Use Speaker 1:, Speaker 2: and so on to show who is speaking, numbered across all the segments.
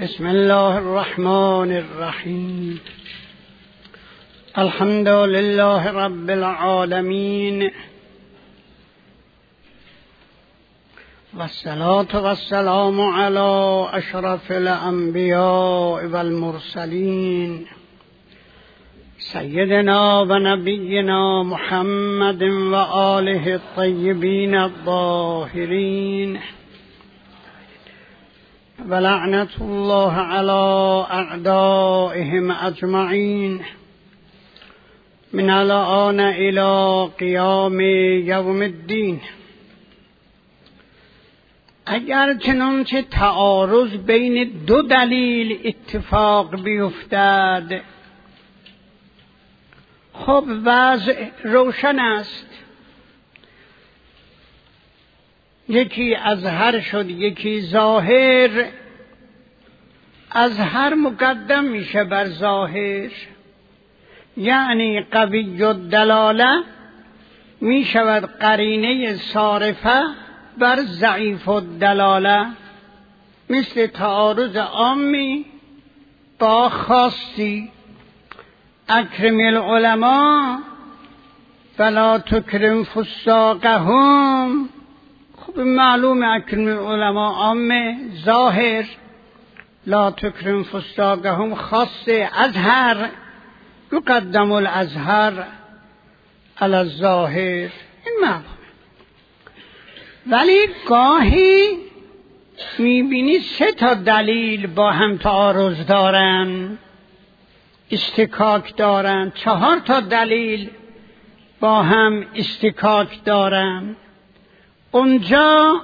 Speaker 1: بسم الله الرحمن الرحیم. الحمد لله رب العالمین والصلاة والسلام علی اشرف الانبیاء والمرسلین سیدنا و نبینا محمد و آله الطیبین الطاهرین و لعنت الله علی اعدائهم اجمعین من الآن الی قیام یوم الدین. اگر چنانچه تعارض بین دو دلیل اتفاق بیفتد، خب وضع روشن است. یکی اظهر شد، یکی ظاهر. اظهر مقدم میشه بر ظاهر، یعنی قوی الدلاله می شود قرینه صارفه بر ضعیف الدلاله، مثل تعارض عامی با خاصی. اکرم العلماء فلا تکرم فساقهم. خب معلوم اکرم العلماء عام ظاهر، لا تکرم فساقهم خاص اظهر. یقدم الازهر علی الظاهر، این معلومه. ولی گاهی میبینی سه تا دلیل با هم تعارض دارن، استکاک دارن، 4 تا دلیل با هم استکاک دارن. اونجا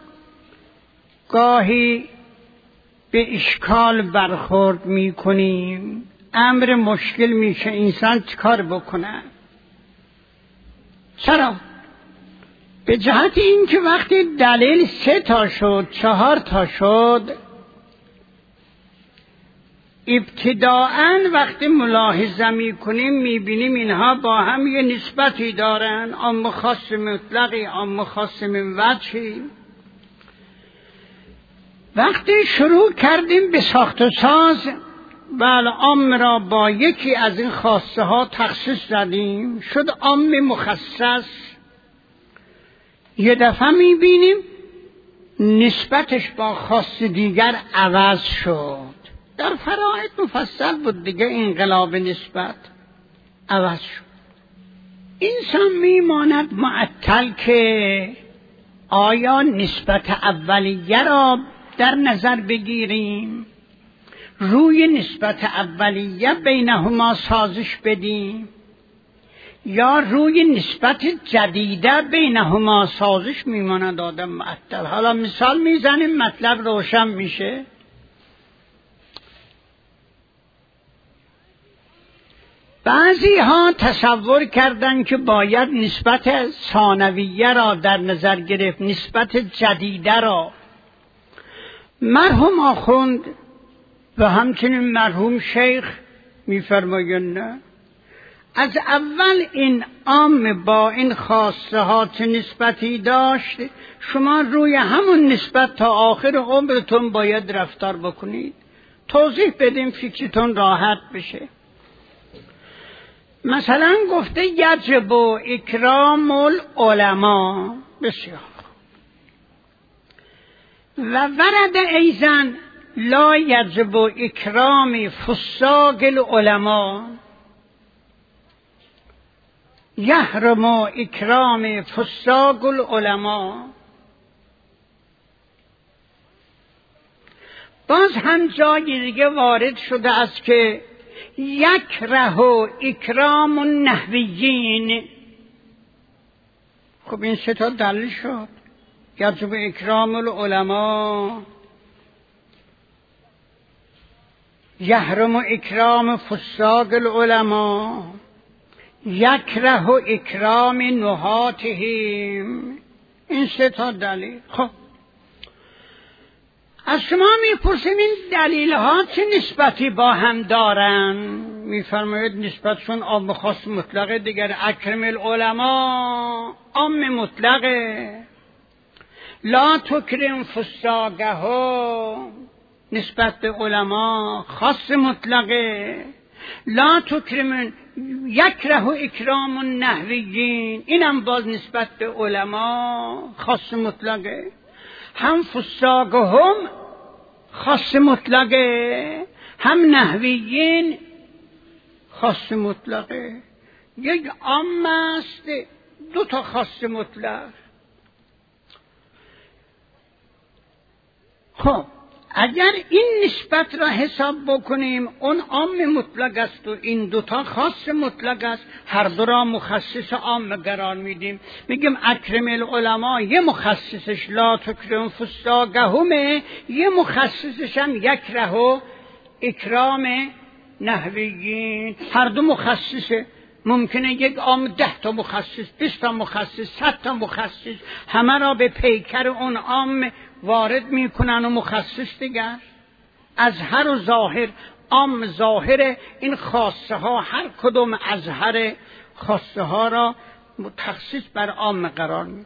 Speaker 1: گاهی به اشکال برخورد میکنیم، امر مشکل میشه. انسان چیکار بکنه؟ چرا؟ به جهت این که وقتی دلیل 3 تا شد، 4 تا شد، ابتداءً وقتی ملاحظه میکنیم میبینیم اینها با هم یه نسبتی دارن، عام خاص مطلقی، عام خاص من وجهی. وقتی شروع کردیم به ساخت و ساز و عام را با یکی از این خاصه ها تخصیص دادیم، شد عام مخصص. یه دفعه میبینیم نسبتش با خاص دیگر عوض شد. در فرائض مفصل بود دیگه، انقلاب نسبت عوض شد. انسان میماند معطل که آیا نسبت اولیه را در نظر بگیریم، روی نسبت اولیه بینهما سازش بدیم، یا روی نسبت جدیده بینهما سازش. میماند آدم معطل. حالا مثال میزنیم مطلب روشن میشه. بعضی ها تصور کردن که باید نسبت ثانویه را در نظر گرفت، نسبت جدیده را. مرحوم آخوند و همچنین مرحوم شیخ میفرمایند نه، از اول این عام با این خاصه ها چه نسبتی داشت، شما روی همون نسبت تا آخر عمرتون باید رفتار بکنید. توضیح بدیم فکرتون راحت بشه. مثلا گفته یجب اکرام العلماء، بسیار. و ورد ایضا لا یجب اکرام فساق العلماء، یحرم اکرام فساق العلماء. باز هم جای دیگه وارد شده است که یکره اکرام النحویین. خب این 3 تا دلیل شد. یجب اکرام العلماء، یحرم اکرام فساق العلماء، یکره اکرام نحاتهم. این 3 تا دلیل. خب از شما میپرسیم این دلیل ها چه نسبتی با هم دارن؟ میفرماید نسبتشون عام خاص مطلقه دیگر. اکرم العلماء عام مطلقه، لا تکرم فساقهم نسبت به علما خاص مطلقه. لا تکرمون یکره اکرام النحویین، اینم باز نسبت به علما خاص مطلقه. هم فساقهم خاص مطلقه، هم نحویین خاص مطلقه. یک عام است، دو تا خاص مطلق. خب اگر این نسبت را حساب بکنیم، اون عام مطلق است و این دوتا خاص مطلق است، هر دو را مخصص عام قرار میدیم. میگیم اکرم العلماء، یه مخصصش لا تکرم فساقهمه، یه مخصصش هم یکره اکرام نحویین. هر دو مخصصه. ممکنه یک عام 10 تا مخصص، 20 تا مخصص، 100 تا مخصص، همه را به پیکر اون عام وارد میکنن و مخصص دیگر. اظهر و ظاهر، عام ظاهر این خاصه ها، هر کدوم اظهر خاصه ها را تخصیص بر عام قرار میده.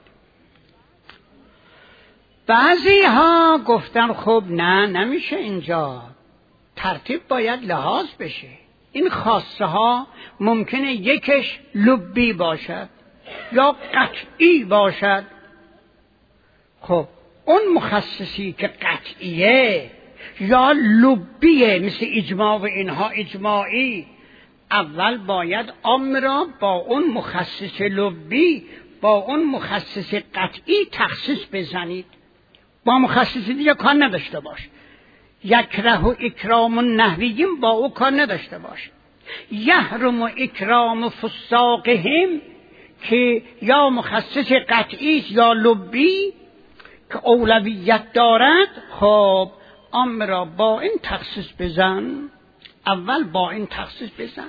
Speaker 1: بعضی ها گفتن خب نه، نمیشه، اینجا ترتیب باید لحاظ بشه. این خاصه ها ممکنه یکش لبی باشد یا قطعی باشد. خب اون مخصصی که قطعیه یا لبیه، مثل اجماع و اینها اجماعی، اول باید عام را با اون مخصص لبی، با اون مخصص قطعی تخصیص بزنید، با مخصص دیگه کار نداشته باش. یکره و اکرام النحویین با او کار نداشته باش. یحرم و اکرام فساقهم که یا مخصص قطعی یا لبی که اولویت دارد، خب عام را با این تخصیص بزن. اول با این تخصیص بزن،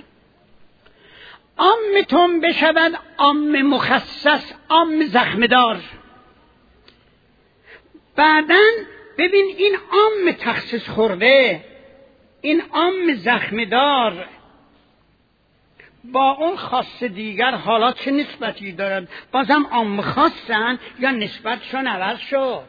Speaker 1: عامتون بشود عام مخصص، عام زخمدار. بعدن ببین این عام تخصیص خورده، این عام زخمدار با اون خاص دیگر حالا چه نسبتی دارد؟ بازم عام خاصن یا نسبتشون عوض شد؟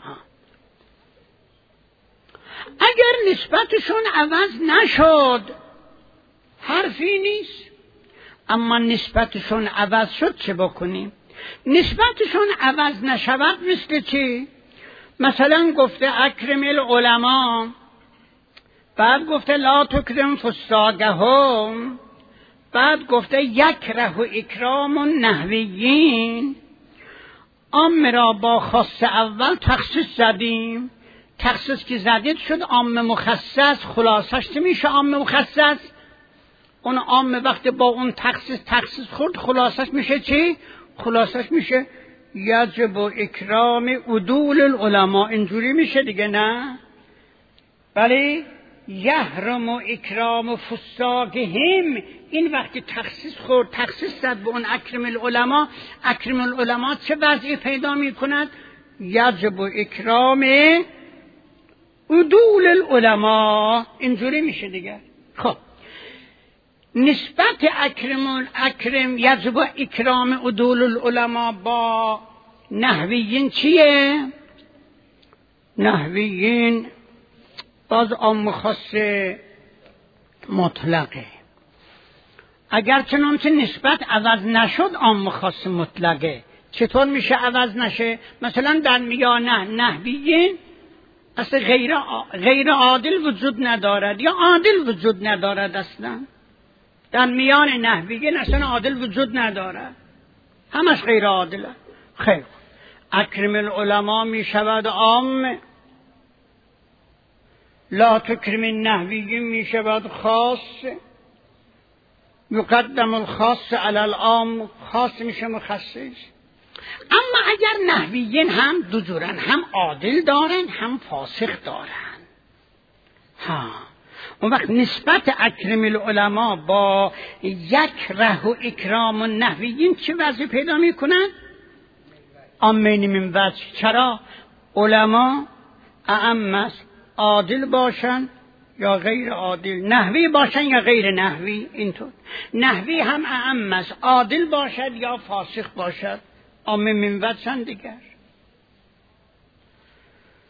Speaker 1: اگر نسبتشون عوض نشد حرفی نیست، اما نسبتشون عوض شد چه بکنیم؟ نسبتشون عوض نشود مثل چی؟ مثلا گفته اکرم العلماء، بعد گفته لا تکرم فساقهم، بعد گفته یکره و اکرام النحویین. عام را با خاص اول تخصیص زدیم، تخصیص که زدید شد عام مخصص. خلاصش میشه عام مخصص. اون عام وقتی با اون تخصیص خورد، خلاصش میشه چی؟ خلاصش میشه یجب و اکرام عدول العلماء. اینجوری میشه دیگه، نه؟ ولی یحرم و اکرام فساقهم، این وقتی تخصیص خورد، تخصیص زد به اون اکرم العلماء، اکرم العلماء چه وضعی پیدا میکند؟ یجب و اکرام عدول العلماء. اینجوری میشه دیگه. خب نسبت اکرم یجب و اکرام عدول العلماء با نحویین چیه؟ نحویین باز عام خاص مطلقه. اگر چنانچه نسبت عوض نشد عام خاص مطلقه. چطور میشه عوض نشه؟ مثلا در میان نحویین اصلا غیر عادل وجود ندارد یا عادل وجود ندارد. اصلا در میان نحویین اصلا عادل وجود ندارد، همش غیر عادله. خیر، اکرم العلماء می شود عام، لا تکرم النحویین می شود خاص. یقدم الخاص علی العام، خاص میشه مخصص. اما اگر نحویین هم دو جورن، هم عادل دارن هم فاسق دارن. اون وقت نسبت اکرم العلماء با یکره و اکرام النحویین چه وضعی پیدا میکنن؟ عامین من وجه. چرا؟ علما اعم است، عادل باشن یا غیر عادل، نحوی باشن یا غیر نحوی. اینطور نحوی هم اعم است، عادل باشد یا فاسق باشد. عامین من وجه دیگر.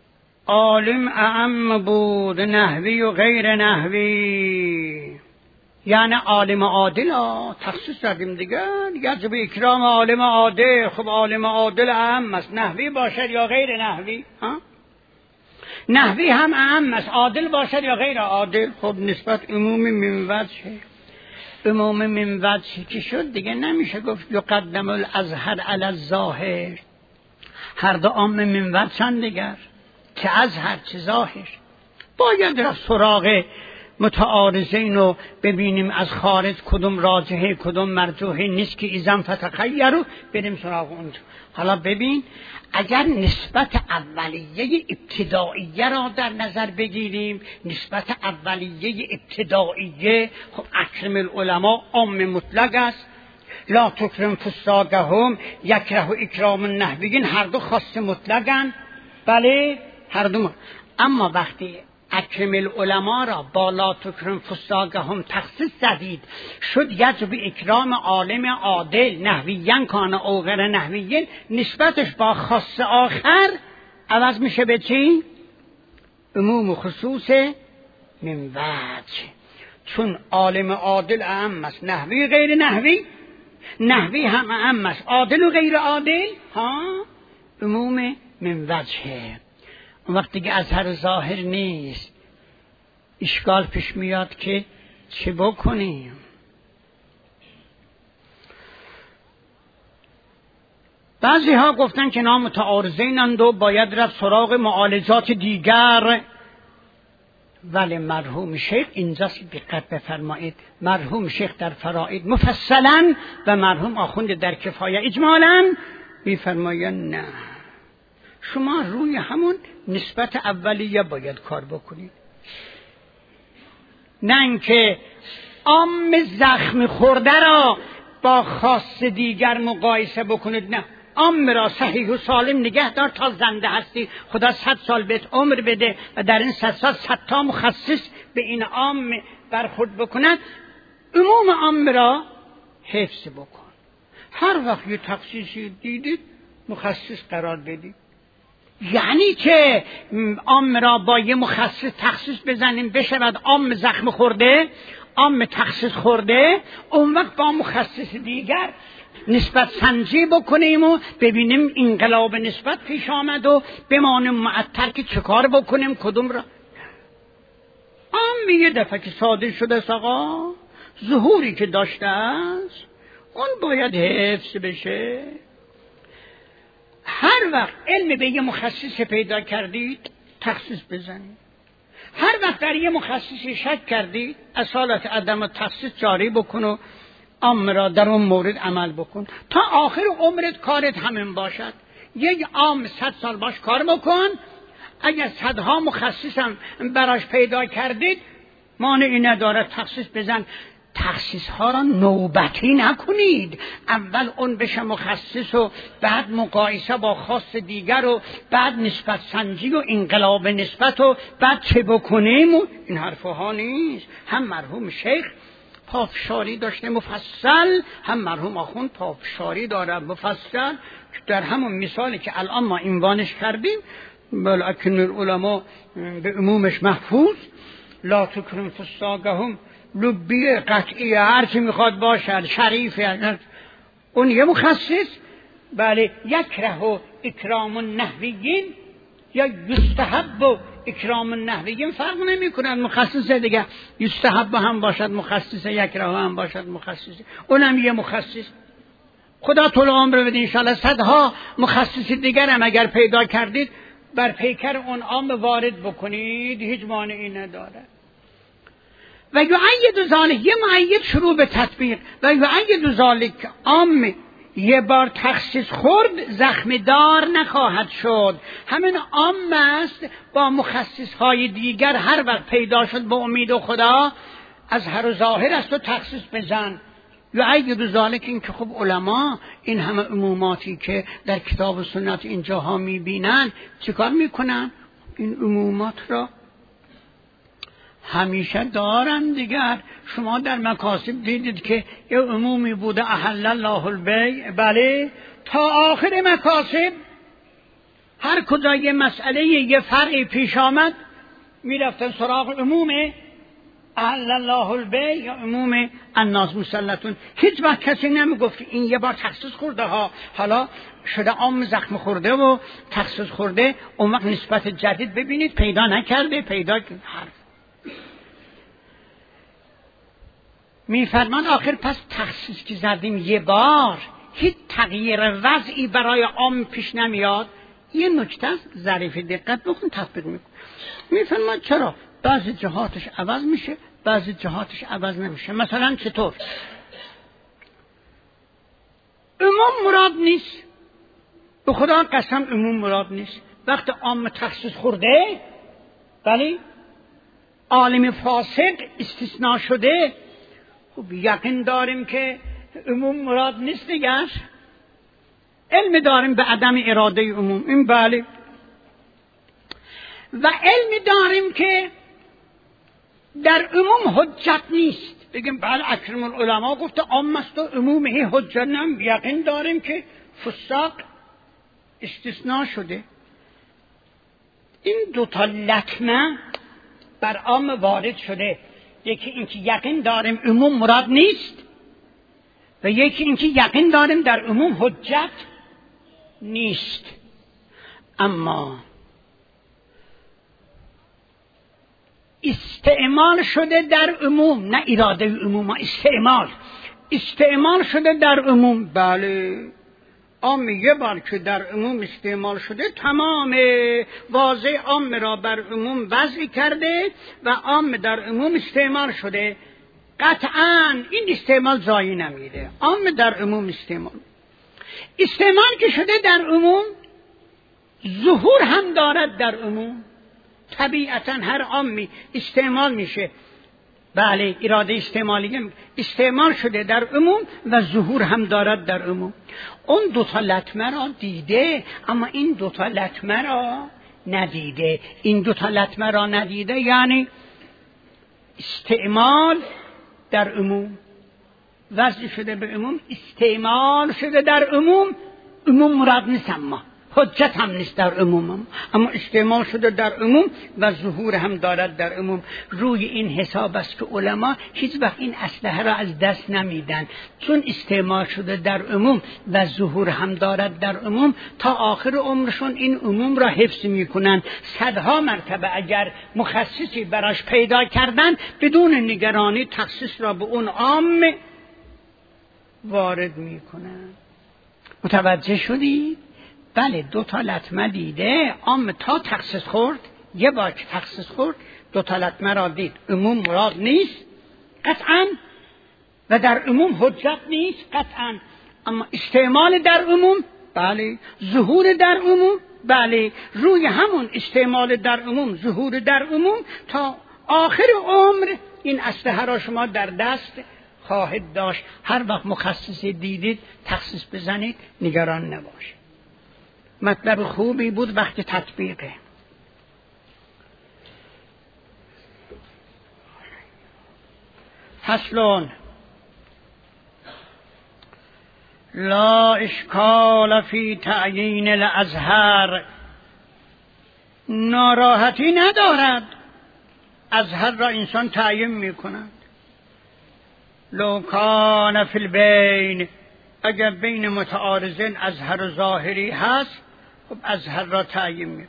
Speaker 1: عالم اعم بود نحوی و غیر نحوی، یعنی عالم عادل تخصیص دادیم دیگه به اکرام عالم عادل. خب عالم عادل اعم است، نحوی باشد یا غیر نحوی؟ نحوی هم اعم است، عادل باشد یا غیر عادل. خب نسبت عموم من وجه، عموم من وجه که شد دیگه نمیشه گفت یقدم الازهر علی الظاهر. هر دو عام من وجه دیگر، که ازهر چه ظاهر. باید رفت سراغ متعارضین رو ببینیم از خارج کدوم راجحه کدوم مرجوحه نیست که ایزن فتخیرو بریم سراغ اونجا. حالا ببین اگر نسبت اولیه ابتدائیه را در نظر بگیریم، نسبت اولیه ابتدائیه خب اکرم العلماء عام مطلق است، لا تکرم فساقهم یکره اکرام النحویین، هر دو خاص مطلقن. بله هر دو اما وقتی اکرم العلماء را با لا تکرم فساقهم تخصیص زدید، شد یجب اکرام عالم عادل نحویین کان او غیر نحویین، نسبتش با خاص آخر عوض میشه به چی؟ عموم و خصوص من وجه. چون عالم عادل اعم است نحوی غیر نحوی، نحوی هم اعم است عادل و غیر عادل، عموم من وجه. اون وقتی که ازهر ظاهر نیست اشکال پیش میاد که چه بکنیم. بعضی ها گفتن که نام متعارضینند و باید رفت سراغ معالجات دیگر، ولی مرحوم شیخ اینجاست دقت بفرمایید، مرحوم شیخ در فرائد مفصلا و مرحوم آخوند در کفایه اجمالا میفرمایند نه، شما روی همون نسبت اولیه باید کار بکنید، نه اینکه عام زخم خورده را با خاص دیگر مقایسه بکنید. نه، عام را صحیح و سالم نگه دار تا زنده هستی، خدا 100 سال بهت عمر بده و در این 100 سال 100 تا مخصص به این عام برخورد بکنن. عموم عام را حفظ بکن، هر وقت یه تخصیصی دیدید مخصص قرار بدید. یعنی که عام را با یه مخصص تخصیص بزنیم بشود عام زخم خورده، عام تخصیص خورده، اون وقت با مخصص دیگر نسبت سنجی بکنیم و ببینیم انقلاب نسبت پیش آمد و بمانیم معطل که چه کار بکنیم کدوم را. عام یه دفعه که صادر شده است آقا، ظهوری که داشته است اون باید حفظ بشه. هر وقت علم به یه مخصص پیدا کردید تخصیص بزنید، هر وقت در یه مخصص شک کردید اصالت عدم تخصیص جاری بکن و عام را در اون مورد عمل بکن تا آخر عمرت کارت همین باشد. یک عام 100 سال باش کار بکن، اگر صدها مخصص هم براش پیدا کردید مانعی نداره تخصیص بزن. تخصیص ها را نوبتی نکنید، اول اون بشه مخصص و بعد مقایسه با خاص دیگر و بعد نسبت سنجی و انقلاب نسبت و بعد چه بکنیم و این حرفها نیست. هم مرحوم شیخ پافشاری داشته مفصل، هم مرحوم آخوند پافشاری داره مفصل، در همون مثالی که الان ما عنوانش کردیم بلکن العلماء به عمومش محفوظ، لا تکرم فساقهم لبیه قطعیه هرچی میخواد باشد شریفه، اون یه مخصص. بله یکره و اکرام النحویین یا یستحب و اکرام النحویین فرق نمی کنند، مخصص دیگه یستحب هم باشد مخصص، یکره هم باشد مخصص، اونم یه مخصص. خدا طول عمر بده انشاءالله صدها مخصص دیگر هم اگر پیدا کردید بر پیکر اون عام وارد بکنید، هیچ مانعی نداره. و یعید ذالک یه معید شروع به تطبیق، و یعید ذالک عام یه بار تخصیص خورد زخم دار نخواهد شد، همین عام است با مخصص های دیگر هر وقت پیدا شد به امید و خدا از هر ظاهر است و تخصیص بزن. یعید ذالک این که خب علما این همه عموماتی که در کتاب و سنت اینجاها میبینن چیکار میکنن؟ این عمومات را همیشه دارن دیگر. شما در مکاسب دیدید که یه عمومی بوده احل الله البیع، بله تا آخر مکاسب هر کجا یه مسئله یه فرعی پیش آمد میرفتن سراغ عموم احل الله البیع یا عموم الناس مسلطون. هیچ وقت کسی نمیگفت این یه بار تخصیص خورده ها، حالا شده عام زخم خورده و تخصیص خورده، اون وقت نسبت جدید ببینید پیدا نکرده، پیدا حرف میفرمان. آخر پس تخصیص که زدیم یه بار هیچ تغییر وضعی برای عام پیش نمیاد. یه نکته ظریف دقت بکن تطبیق میکن. میفرمان چرا بعضی جهاتش عوض میشه بعضی جهاتش عوض نمیشه. مثلا چطور؟ عموم مراد نیست، به خدا قسم عموم مراد نیست. وقت عام تخصیص خورده، ولی عالم فاسق استثناء شده، خب یقین داریم که عموم مراد نیست دیگر. علم داریم به عدم اراده عموم، این بله، و علم داریم که در عموم حجت نیست. بگیم بله اکرم العلماء گفته عام است و عمومه حجت نم. یقین داریم که فساق استثناء شده. این دوتا لطمه بر عام وارد شده. یکی اینکه یقین داریم عموم مراد نیست و یکی اینکه یقین داریم در عموم حجت نیست. اما استعمال شده در عموم، نه اراده عموم، استعمال شده در عموم. بله عام یه بار که در عموم استعمال شده تمام واضح عام را بر عموم وضع کرده و عام در عموم استعمال شده. قطعاً این استعمال زایی نمیره. عام در عموم استعمال که شده در عموم ظهور هم دارد در عموم. طبیعتاً هر عامی استعمال میشه. بله اراده استعمالی استعمال شده در عموم و ظهور هم دارد در عموم. اون دوتا لطمه را دیده اما این دوتا لطمه را ندیده. این دوتا لطمه را ندیده یعنی استعمال در عموم وضع شده به عموم، استعمال شده در عموم. عموم مراد نیست، اما حجت هم نیست در عموم، اما استعمال شده در عموم و ظهور هم دارد در عموم. روی این حساب است که علما هیچ وقت این اسلحه را از دست نمیدن، چون استعمال شده در عموم و ظهور هم دارد در عموم تا آخر عمرشون این عموم را حفظ میکنن. صدها مرتبه اگر مخصصی براش پیدا کردن بدون نگرانی تخصیص را به اون عام وارد میکنن. متوجه شدید؟ بله دوتا لطمه دیده عام تا تخصیص خورد، یه بار که تخصیص خورد دوتا لطمه را دید. عموم مراد نیست قطعاً و در عموم حجت نیست قطعاً، اما استعمال در عموم بله، ظهور در عموم بله. روی همون استعمال در عموم ظهور در عموم تا آخر عمر این اسلحه را شما در دست خواهد داشت. هر وقت مخصصی دیدید تخصیص بزنید، نگران نباشید. مطلب خوبی بود وقت تطبیقه. فصل لا اشکال فی تعیین الازهر. ناراحتی ندارد ازهر را انسان تعیین میکند. لو کان فی البین، اگر بین متعارضین ازهر ظاهری هست خب ازهر را تعیین میکن.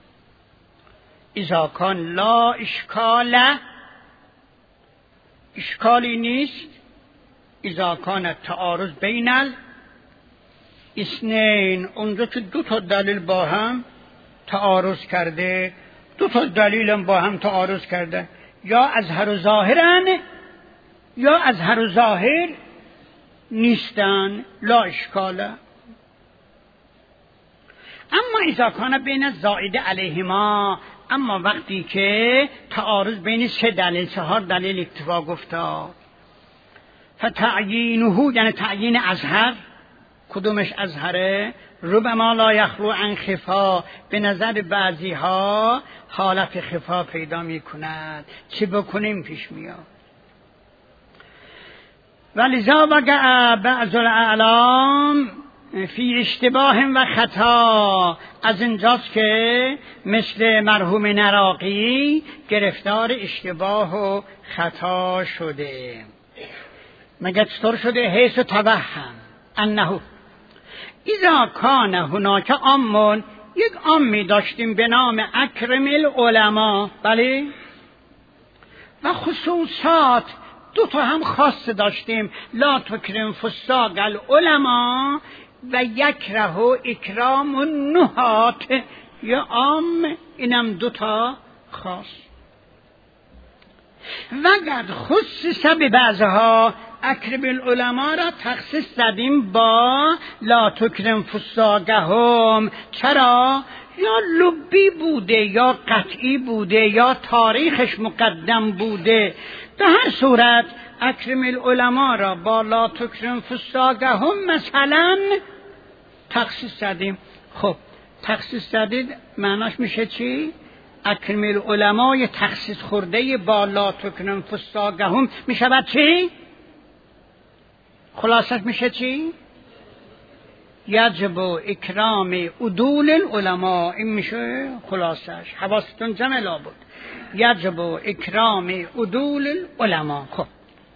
Speaker 1: اذا کان لا اشکال، اشکالی نیست. اذا کان تعارض بین الاثنین، اونجا که دو تا دلیل با هم تعارض کرده، دو تا دلیل هم با هم تعارض کرده، یا ازهر و ظاهرن یا ازهر و ظاهر نیستن، لا اشکاله. اما اذا کان بین زائد علیهما، اما وقتی که تعارض بین سه دلیل چهار دلیل اتفاق افتاد، فتعیینه یعنی تعیین ازهر، کدومش ازهره؟ ربما لا یخلو عن خفا، به نظر بعضی ها حالت خفا پیدا می کند، چه بکنیم پیش میاد. ولذا وقع بعض الاعلام فی اشتباه و خطا، از اینجاست که مثل مرحوم نراقی گرفتار اشتباه و خطا شده. مگه چطور شده؟ حیث توهم انه اذا کان هناک عام، یک عامی داشتیم به نام اکرم العلماء، بله، و خصوصات دو تا هم خاص داشتیم، لا تکرم فساق العلماء و یکره اکرام النحات، یا عام، اینم دو تا خاص. وقد خصص به بعضها، اکرم العلماء را تخصیص دادیم با لا تکرم فساقهم. چرا؟ یا لبی بوده، یا قطعی بوده، یا تاریخش مقدم بوده. به هر صورت اکرم العلماء را با لا تکرم فساقهم مثلا تخصیص دادیم. خب تخصیص دادید معناش میشه چی؟ اکرم العلماء تخصیص خورده با لا تکرم فساقهم میشه چی؟ خلاصش میشه چی؟ یجب اکرام عدول العلماء. این میشه خلاصش، حواستون جمع لابد. یجب اکرام عدول العلماء. خب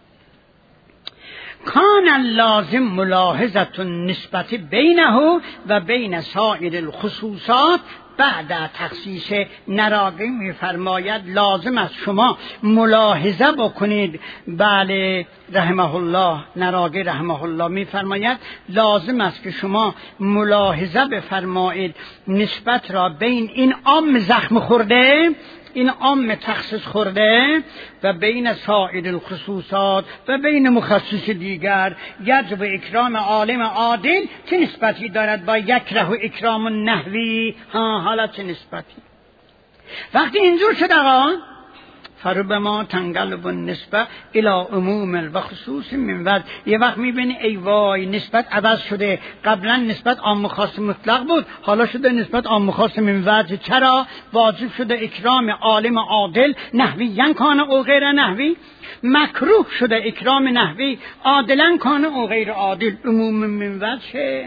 Speaker 1: کان اللازم ملاحظه نسبت بینه و بین سایر الخصوصات. بعد تخصیص نراقی میفرماید لازم است شما ملاحظه بکنید. بله رحمه الله، نراقی رحمه الله میفرماید لازم است که شما ملاحظه بفرمایید نسبت را بین این عام زخم خورده، این عام تخصیص خورده و بین سایر الخصوصات و بین مخصص دیگر. یجب اکرام عالم عادل چه نسبتی دارد با یکره و اکرام النحوی؟ حالا چه نسبتی؟ وقتی اینجور شد آقا، فربما تنقلب النسبه الى عموم و خصوص من وجه. یه وقت میبینی ای وای نسبت عوض شده، قبلا نسبت عام خاص مطلق بود، حالا شده نسبت عام خاص من وجه. چرا؟ واجب شده اکرام عالم عادل نحویاً کان او غیر نحوی، مکروه شده اکرام نحوی عادلاً کان او غیر عادل، عموم من وجه.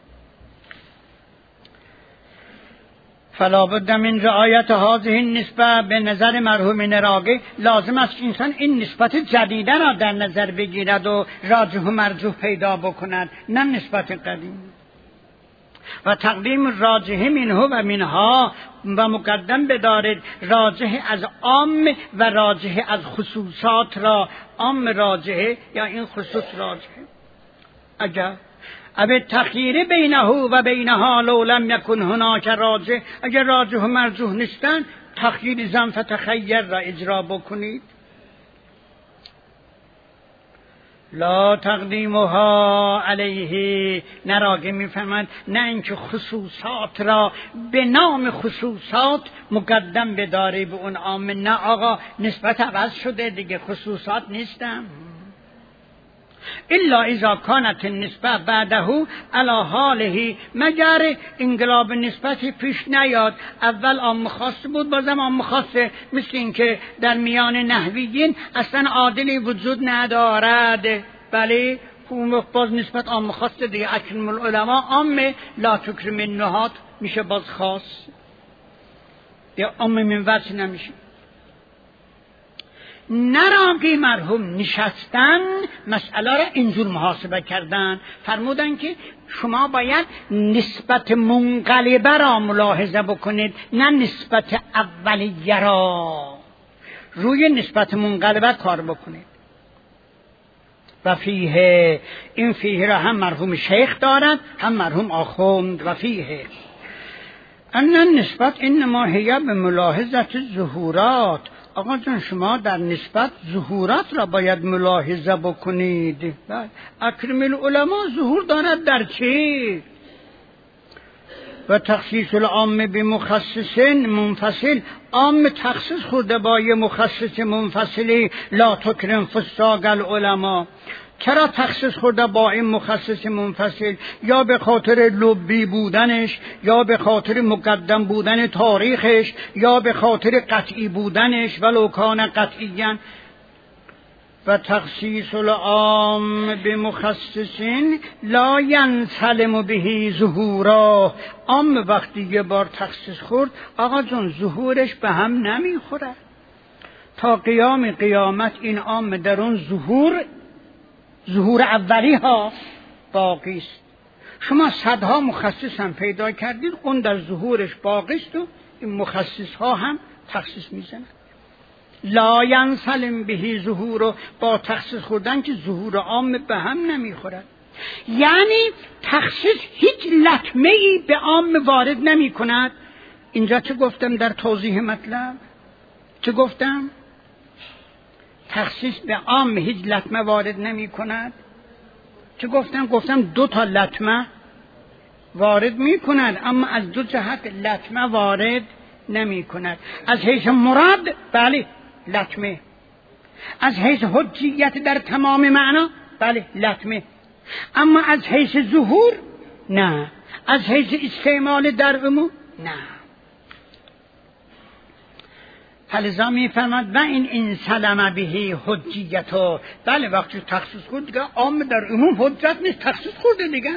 Speaker 1: فلا بد من رعایت هذه النسبه. به نظر مرحوم نراقی لازم است انسان این نسبت جدیده را در نظر بگیرد و راجح و مرجوح پیدا بکند، نه نسبت قدیم. و تقدیم راجح منه و منها، و مقدم بدارید راجح از عام و راجح از خصوصات را. عام راجح یا این خصوص راجح. اگر اب تخییر بینه و بینها لو لم یکن هناک راجح، اگر راجح و مرجوح نیستن تخییر زن فتخیر را اجرا بکنید. لا تقدیمها علیه. نراقی میفهمند نه اینکه خصوصات را به نام خصوصات مقدم بداری به اون عام. نه آقا نسبت عوض شده دیگه، خصوصات نیستم. الا اذا كانت النسبه بعده على حاله، مگر انقلاب نسبتی پیش نیاد. اول عام خاص بود بازم عام خاصه، مثل اینکه در میان نحویین اصلا عادلی وجود ندارد. بله اون وقت باز نسبت عام خاص دیگه. اکرم العلماء عام، لا تکرم النحات میشه باز خاص، یا عام من وجه نمیشه. نراقی مرحوم نشستن مسئله را اینجور محاسبه کردن، فرمودن که شما باید نسبت منقلبه را ملاحظه بکنید، نه نسبت اولیه را. روی نسبت منقلبه کار بکنید. و فیه، این فیه را هم مرحوم شیخ دارد هم مرحوم آخوند. و فیه ان نسبت انما هی به ملاحظت ظهورات. آقا جان شما در نسبت ظهورات را باید ملاحظه بکنید. اکرم العلماء ظهور دارد در چی؟ و تخصیص العام به مخصص منفصل، عام تخصیص خورده با یه مخصص منفصلی. لا تکرم فساق العلماء. چرا تخصیص خورده با این مخصص منفصل؟ یا به خاطر لبی بودنش، یا به خاطر مقدم بودن تاریخش، یا به خاطر قطعی بودنش ولو کان قطعیاً. و تخصیص العام بمخصص لا ینسلم به ظهورا. عام وقتی یه بار تخصیص خورد آقا جون ظهورش به هم نمیخوره، تا قیام قیامت این عام در اون ظهور اولی ها باقی است. شما صدها مخصص هم پیدا کردید، اون در ظهورش باقی است و این مخصص ها هم تخصیص میزنند. لا ینسلم به ظهور، با تخصیص خوردن که ظهور عام به هم نمیخورد. یعنی تخصیص هیچ لطمه ای به عام وارد نمی کند. اینجا چه گفتم در توضیح مطلب؟ چه گفتم؟ تخصیص به عام هیچ لطمه وارد نمی کند. چه گفتم؟ گفتم 2 تا لطمه وارد می کند، اما از 2 جهت لطمه وارد نمی کند. از حیث مراد بله لطمه، از حیث حجیت در تمام معنا بله لطمه، اما از حیث ظهور نه، از حیث استعمال در عموم نه. فلذا می فرماد و این سلم به حجیتو، بله وقتی تخصیص خورد دیگه عام در عموم حجت نیست، تخصیص خورده دیگه.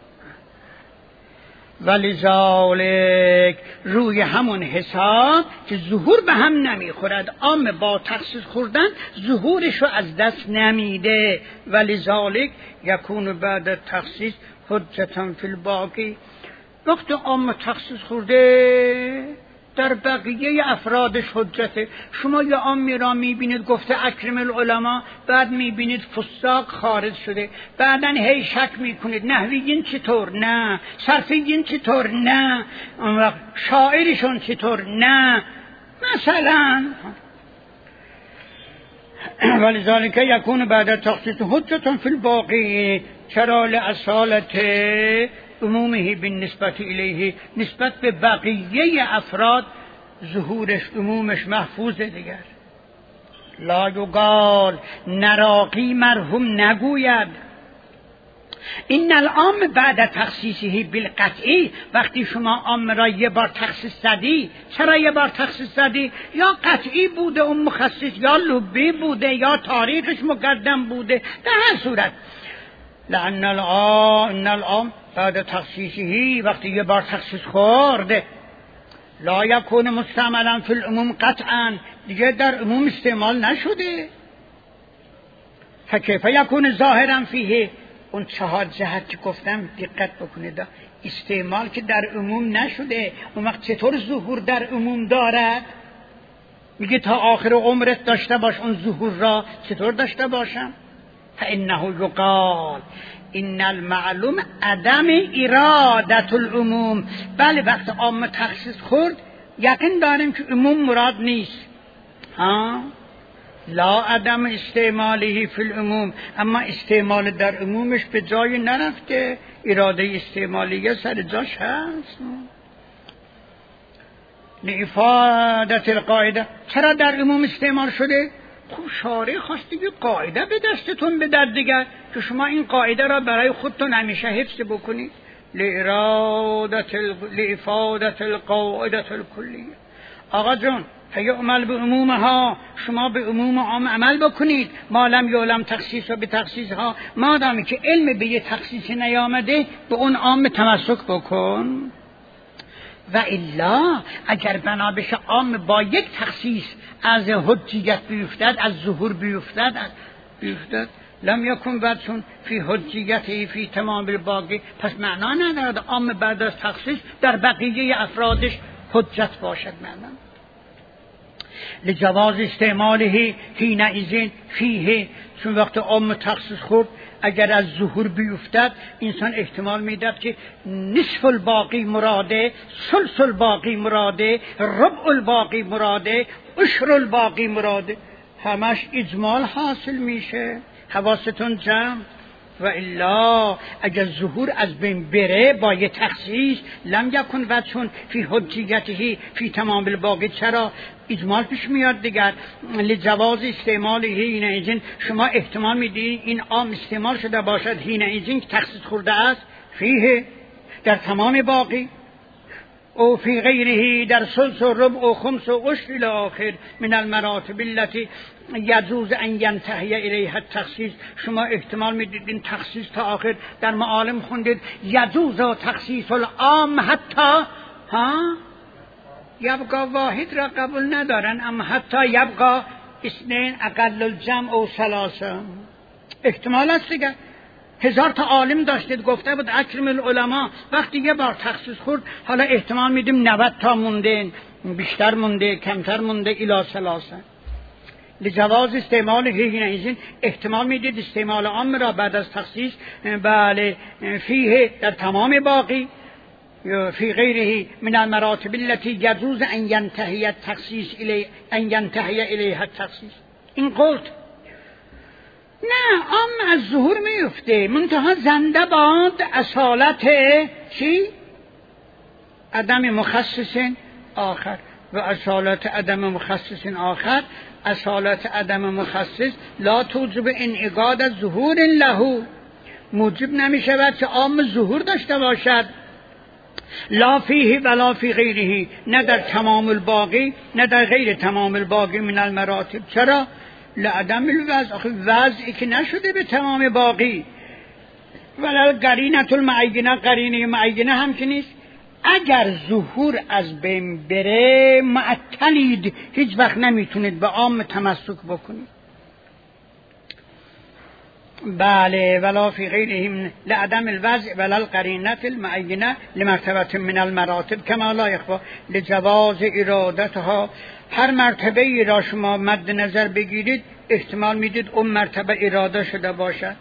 Speaker 1: ولذالک روی همون حساب که ظهور به هم نمیخورد، عام با تخصیص خوردن ظهورش رو از دست نمیده. ولذالک یکون بعد تخصیص حجتا فی الباقی. وقتی عام تخصیص خورده در بقیه افرادش حجته. شما یه عامی را میبینید گفته اکرم العلماء، بعد میبینید فساق خارج شده، بعدن هی شک میکنید نحویین چطور؟ نه. صرفیین چطور؟ نه. شاعرشون چطور؟ نه. مثلا ولذالک یکون بعد تخصیص حجة فی الباقی. چرا؟ لاصالت عمومه بالنسبت الیه، نسبت به بقیه افراد ظهورش عمومش محفوظه دیگر. لا یقال، نراقی مرحوم نگوید این العام بعد تخصیصه بالقطعی. وقتی شما عام را یه بار تخصیص زدی، چرا یه بار تخصیص زدی؟ یا قطعی بوده اون مخصص، یا لبی بوده، یا تاریخش مقدم بوده، در هر صورت لأن العام بعد تخصیصه، وقتی یه بار تخصیص خورده لا یکون مستعملا فی العموم قطعا، دیگه در عموم استعمال نشده. فکیف یکون ظاهرا فیه. اون 4 جهت که گفتم دقت بکنید، استعمال که در عموم نشده، اون وقت چطور ظهور در عموم دارد؟ میگه تا آخر عمرت داشته باش اون ظهور را، چطور داشته باشم؟ فانه یقال این المعلوم عدم ارادت العموم. بله وقت عام تخصیص خورد یقین داریم که عموم مراد نیست، لا عدم استعماله فی العموم، اما استعمال در عمومش به جای نرفته، اراده استعمالیه سر جاش هست. لافادت القاعده، چرا در عموم استعمال شده؟ خب شارع خواسته که قاعده به دستتون بدر دیگر که شما این قاعده را برای خودتون همیشه حفظ بکنید. لافادت القاعده الکلیه. آقا جون فیعمل به عمومها، شما به عموم عام عمل بکنید. ما لم یعلم تخصیص و به تخصیصها، مادامی که علم به یه تخصیص نیامده به اون عام تمسک بکن. و الا اگر بنا بشه عام با یک تخصیص از حجیت بیفتد، از ظهور بیفتد لم یکن بعدشون فی حجیتی فی تمام الباقی، پس معنا ندارد عام بعد از تخصیص در بقیه افرادش حجت باشد. معنا لجواز استعماله حینئذ فیه، چون وقت عام تخصیص خورد اگر از ظهور بیفتد انسان احتمال میداد که نصف الباقی مراده، ثلث الباقی مراده، ربع الباقی مراده، عشر الباقی مراده، همش اجمال حاصل میشه. حواستون جمع. و الا اگر ظهور از بین بره با یه تخصیص لم یکن وجهون فی حجیته فی تمام الباقی، چرا؟ اجمال پیش میاد دیگر. لجواز استعماله حینئذ، شما احتمال میدین این عام استعمال شده باشد حینئذ که تخصیص خورده است فیه در تمام باقی. او فی غیره در ثلث و ربع و خمس و عشر الی آخر من المراتب التي یجوز ان ینتهی الیها التخصیص. شما احتمال میدید این تخصیص تا آخر در معالم خوندید یجوز تخصیص العام حتی یبقا واحد را قبول ندارن، اما حتی یبقا اثنین اقل الجمع او ثلاثه. احتمال است دیگه. 1000 تا عالم داشتید گفته بود اکرم العلماء، وقتی یه بار تخصیص خورد حالا احتمال میدیم 90 تا مونده، بیشتر مونده، کمتر مونده، الی ثلاثه. لجواز استعمال حینئذ احتمال میدید استعمال عام را بعد از تخصیص بله فیه در تمام باقی فی غیره من المراتب التي يجوز ان ينتهي التخصيص الى ان ينتهي اليها التخصيص. این قلت نه عام از ظهور میفته، منتها زنده باد اصالت چی؟ عدم مخصص آخر و اصالت عدم مخصص آخر. اصالت عدم مخصص لا توجب انعقاد ظهور له، موجب نمیشود که عام ظهور داشته باشد. لا فیه ولا فی غیره، نه در تمام الباقی نه در غیر تمام الباقی من المراتب. چرا؟ لعدم الوضع، آخه وضعی که نشده به تمام باقی. ولی قرینه المعینه، قرینه معینه هم که نیست. اگر ظهور از بین بره معطلید، هیچ وقت نمیتونید به عام تمسک بکنید. بله ولا فی غیرهم لعدم الوضع ولا القرینه المعینه لمرتبه من المراتب کما لا یخفی لجواز ارادتها. هر مرتبه ای را شما مد نظر بگیرید احتمال میدید اون مرتبه اراده شده باشد.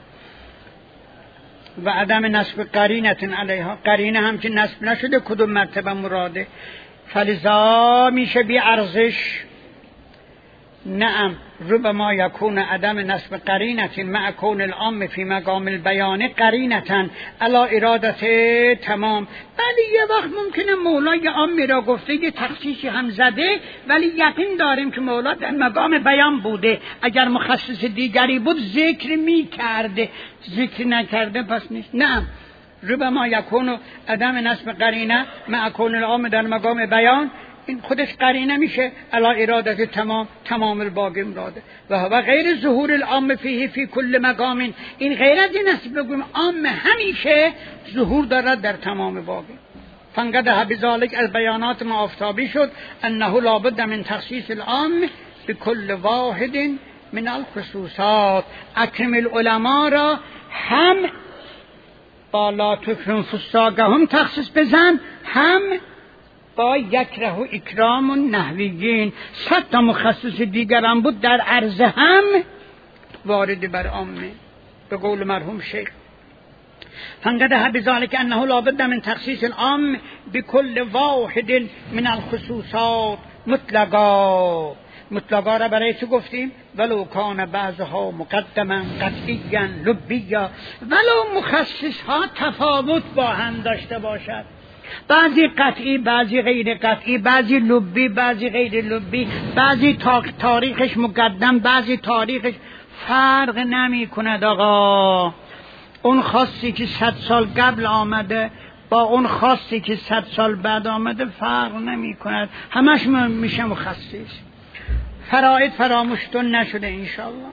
Speaker 1: و عدم نسب قرینه علیها، قرینه هم که نسب نشده کدوم مرتبه مراده. فلذا میشه بی ارزش. نعم ربما یکون عدم نسب قرینه مع کون العام فی مقام البیان قرینه علی ارادت تمام. ولی یه وقت ممکنه مولا یه عامی را گفته یه تخصیصی هم زده، ولی یقین داریم که مولا در مقام بیان بوده. اگر مخصص دیگری بود ذکر می کرده، ذکر نکرده پس نیست. نعم ربما یکون عدم نسب قرینه مع کون العام در مقام بیان، این خودش قرینه میشه علی ارادت تمام، تمام الباقی مراده. و غیر ظهور العام فیه فی کل مقام، این غیر از این است بگویم عام همیشه ظهور دارد در تمام باقی. فانقدح بذالک، از بیانات ما آفتابی شد انه لابد من تخصیص العام بکل واحد من الخصوصات. اکرم العلماء را هم با لا تکرم فساقهم تخصیص بزن، هم با یکره و اکرام و نحویین. 100 تا مخصص دیگر هم بود در عرض هم وارد بر عامه. به قول مرحوم شیخ فانقدح بذالک انه لابد من تخصیص العام بكل واحد من الخصوصات مطلقا. مطلقا را برای چه گفتیم؟ ولو کان بعضها مقدما قطعیا لبیا، ولو مخصص ها تفاوت با هم داشته باشد، بعضی قطعی بعضی غیر قطعی، بعضی لبی بعضی غیر لبی، بعضی تاریخش مقدم بعضی تاریخش فرق نمی کند. آقا اون خاصی که 100 سال قبل آمده با اون خاصی که 100 سال بعد آمده فرق نمی کند، همش میشه مخصص. فرائض فراموشتون نشده انشاءالله.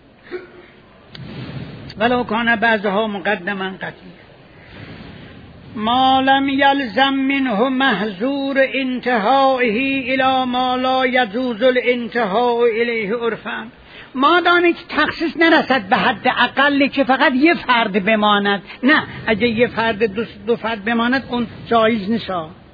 Speaker 1: ولو کان بعضها مقدما قطعی ما لم یلزم منه محظور انتهائه الی ما لا یجوز الانتهاء الیه عرفا. مادامی که تخصیص نرسد به حد اقلی که فقط یه فرد بماند، نه اگه یه فرد دو فرد بماند اون جایز نیست.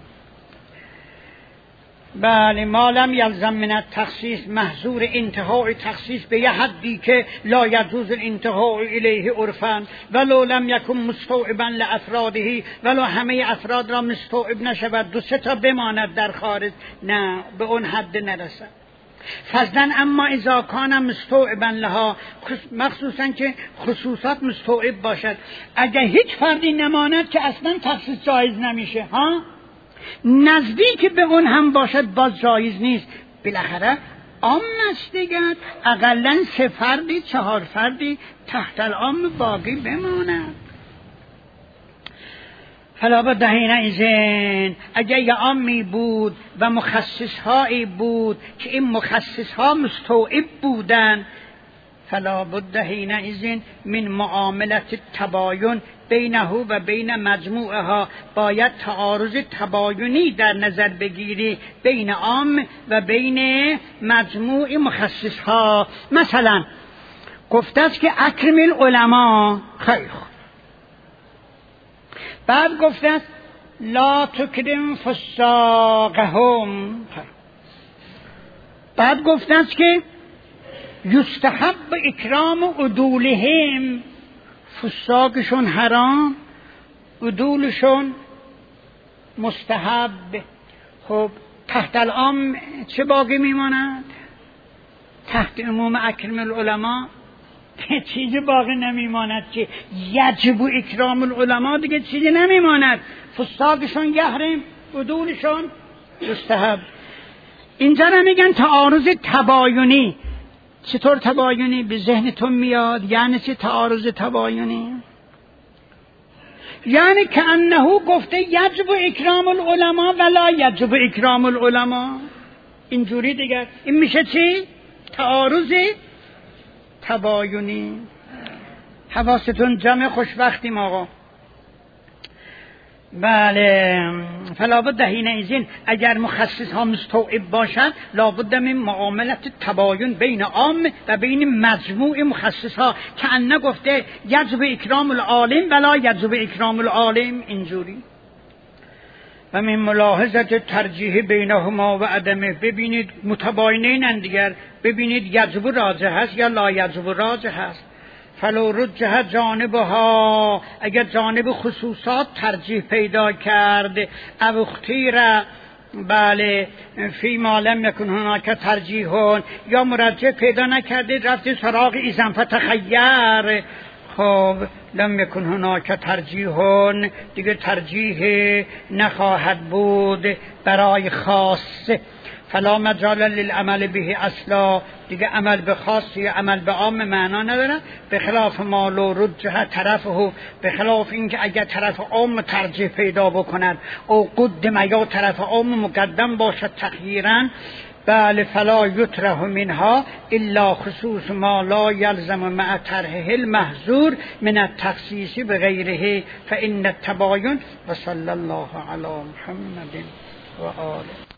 Speaker 1: بله ما لم یلزم من التخصیص محظور انتهاء تخصیص به یه حدی که لا یجوز الانتهاء الیه عرفا ولو لم یکن مستوعبا لافراده، ولو همه افراد را مستوعب نشود، 2-3 تا بماند در خارج، نه به اون حد نرسد. فضلا اما اذا کان مستوعبا لها، مخصوصا که خصوصات مستوعب باشد. اگر هیچ فردی نماند که اصلا تخصیص جایز نمیشه، نزدیک به اون هم باشد باز جایز نیست. بالاخره عام است دیگر، اقلا 3 فردی 4 فردی تحت العام باقی بماند. فلا بد حینئذ اگر یه عامی بود و مخصصهایی بود که این مخصصها مستوعب بودن، فلا بد حینئذ من معاملت التباین بینه و بین مجموعها، باید تعارض تباینی در نظر بگیری بین عام و بین مجموع مخصصها. مثلا گفته است که اکرم العلماء، خیر، بعد گفته است لا تکرم فساقهم، بعد گفته است که یستحب اکرام عدولهم، فساقشون حرام، عدولشون مستحب. خب تحت العام چه باقی میماند؟ تحت عموم اکرم العلماء چیزی باقی نمیماند که یجب اکرام العلماء، دیگه چیزی نمیماند. فساقشون یحرم، عدولشون مستحب. اینجا رو میگن تعارض تباینی. چطور تباینی به ذهنتون میاد؟ یعنی چه تعارض تباینی؟ یعنی که انه گفته یجب اکرام العلماء ولا یجب اکرام العلماء، اینجوری دیگر. این میشه چی؟ تعارض تباینی. حواستون جمع، خوشبختیم آقا. بله، فلا بد حینئذ اگر مخصص ها مستوعب باشند لابد من معاملت تباین بین عام و بین مجموع مخصص ها، که ان گفته یجب اکرام العالم ولا یجب اکرام العالم، اینجوری. و من ملاحظت ترجیح بینهما و عدمه، ببینید متباینین دیگر، ببینید یجب راجح هست یا لا یجب راجح هست. فلو رجح جانبها، اگر جانب خصوصات ترجیح پیدا کرد، او اختیر، بله، فی ما لم یکن هناک ترجیحون، یا مرجح پیدا نکرده رفت سراغ ایزن فتخیر، خب لم یکن هناک ترجیحون، دیگه ترجیح نخواهد بود برای خاص. فلا مجال للعمل به اصلا، دیگه عمل به خاص یا عمل به عام معنا نداره. به خلاف ما لو رجح طرفه، به خلاف اینکه اگر طرف عام ترجیح پیدا بکند او قدم یا طرف عام مقدم باشد تخییرا، بله، فلا یطرح منها الا خصوص ما لا یلزم مع طرحه المحظور من التخصیص بغیره فان التباین. و صلی الله علی محمد و آله.